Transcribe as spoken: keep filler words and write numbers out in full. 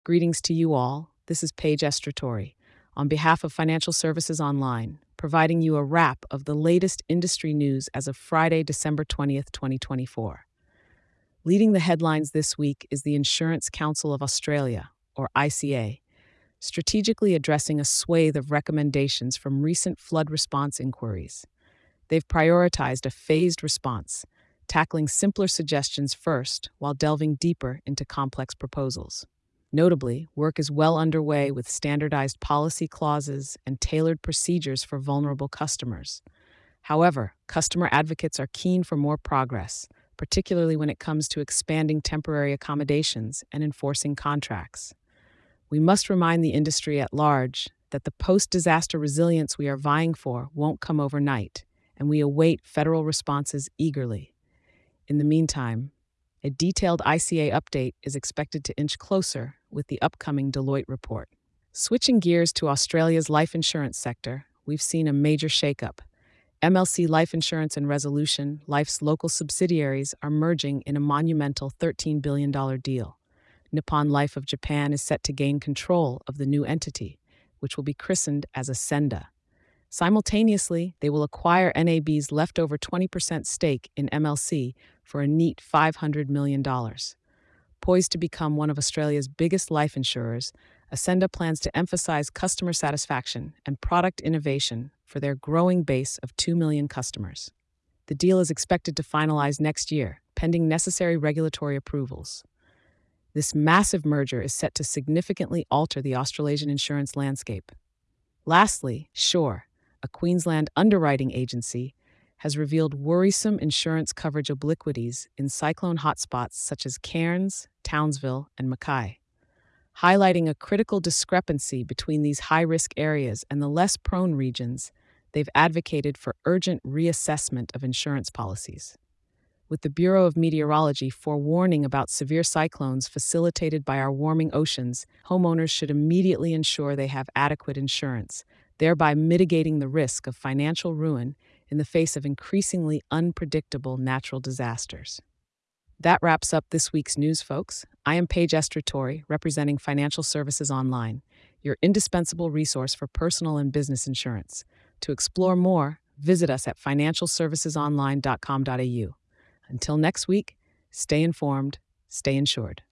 Greetings to you all. This is Paige Estratori on behalf of Financial Services Online, providing you a wrap of the latest industry news as of Friday, December twentieth, twenty twenty-four. Leading the headlines this week is the Insurance Council of Australia, or I C A, strategically addressing a swathe of recommendations from recent flood response inquiries. They've prioritized a phased response, tackling simpler suggestions first while delving deeper into complex proposals. Notably, work is well underway with standardized policy clauses and tailored procedures for vulnerable customers. However, customer advocates are keen for more progress, particularly when it comes to expanding temporary accommodations and enforcing contracts. We must remind the industry at large that the post-disaster resilience we are vying for won't come overnight, and we await federal responses eagerly. In the meantime, a detailed I C A update is expected to inch closer with the upcoming Deloitte report. Switching gears to Australia's life insurance sector, we've seen a major shakeup. M L C Life Insurance and Resolution, Life's local subsidiaries, are merging in a monumental thirteen billion dollars deal. Nippon Life of Japan is set to gain control of the new entity, which will be christened as Ascenda. Simultaneously, they will acquire N A B's leftover twenty percent stake in M L C for a neat five hundred million dollars. Poised to become one of Australia's biggest life insurers, Ascenda plans to emphasize customer satisfaction and product innovation for their growing base of two million customers. The deal is expected to finalize next year, pending necessary regulatory approvals. This massive merger is set to significantly alter the Australasian insurance landscape. Lastly, Sure, a Queensland underwriting agency, has revealed worrisome insurance coverage obliquities in cyclone hotspots such as Cairns, Townsville, and Mackay. Highlighting a critical discrepancy between these high-risk areas and the less prone regions, they've advocated for urgent reassessment of insurance policies. With the Bureau of Meteorology forewarning about severe cyclones facilitated by our warming oceans, homeowners should immediately ensure they have adequate insurance, thereby mitigating the risk of financial ruin in the face of increasingly unpredictable natural disasters. That wraps up this week's news, folks. I am Paige Estratori, representing Financial Services Online, your indispensable resource for personal and business insurance. To explore more, visit us at financial services online dot com dot a u. Until next week, stay informed, stay insured.